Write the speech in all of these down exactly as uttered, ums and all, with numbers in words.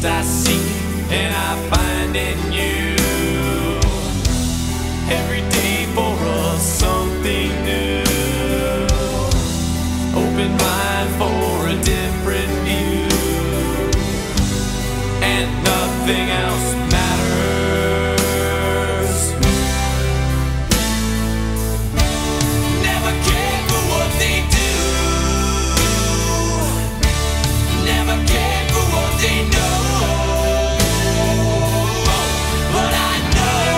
trust I seek and I find in you. Every day for us something new. Open mind for a different view, and nothing else matters. Never care for what they do. Never care for what they know. But I know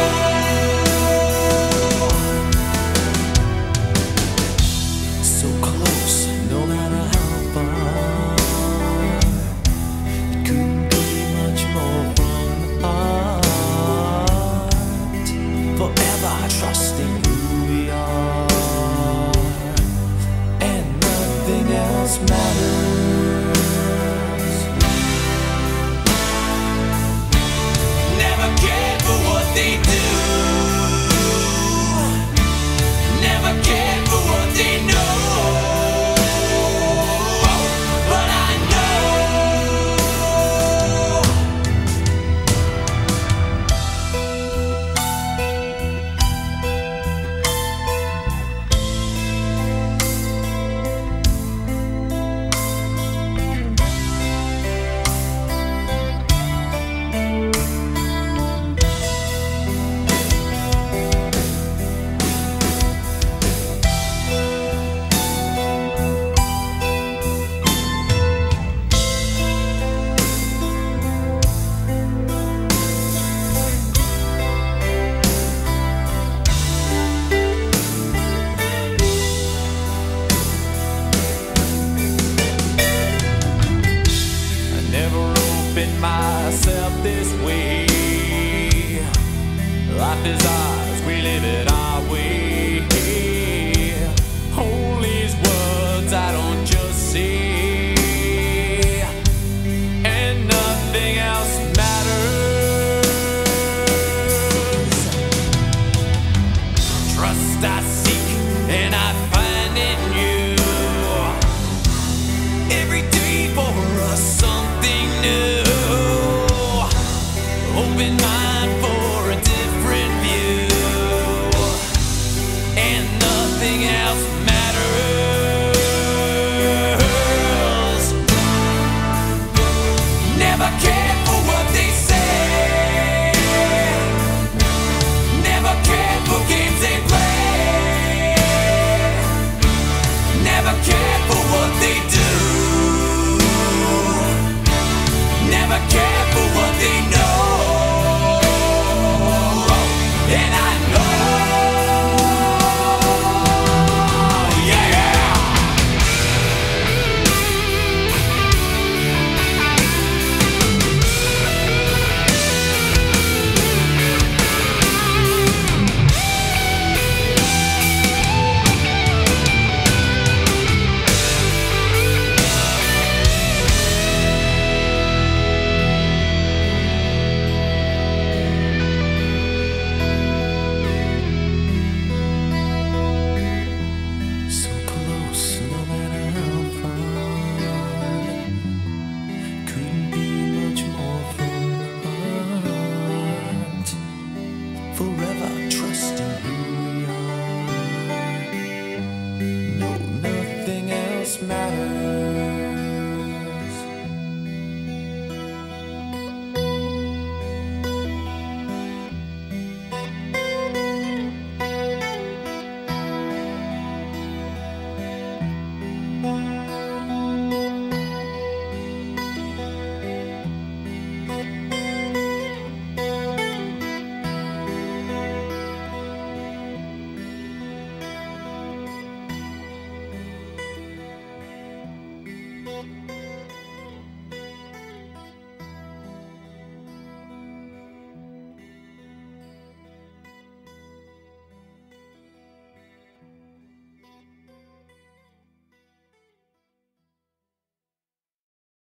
so close, no matter how far. It couldn't be much more from the heart. Forever trusting who we are, and nothing else matters. Never cared for what they do. Never cared for what they know. But I know I never opened my